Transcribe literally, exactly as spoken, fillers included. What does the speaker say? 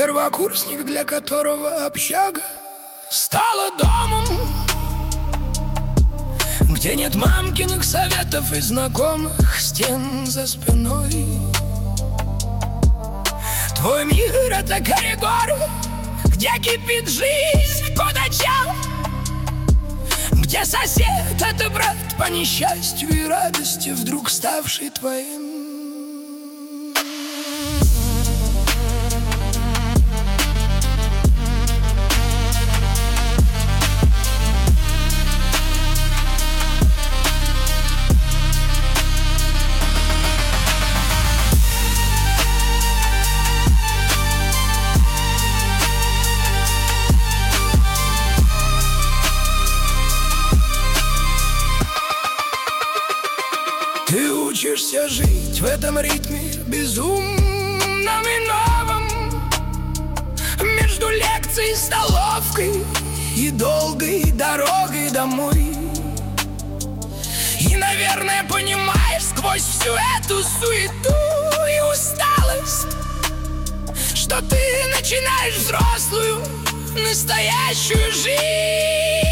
первокурсник, для которого общага стала домом, где нет мамкиных советов и знакомых стен за спиной. Твой мир — это коридор, где кипит жизнь по ночам, где сосед — это брат по несчастью и радости, вдруг ставший твоим. Ты учишься жить в этом ритме безумном и новом, между лекцией, столовкой и долгой дорогой домой. И, наверное, понимаешь сквозь всю эту суету и усталость, что ты начинаешь взрослую, настоящую жизнь.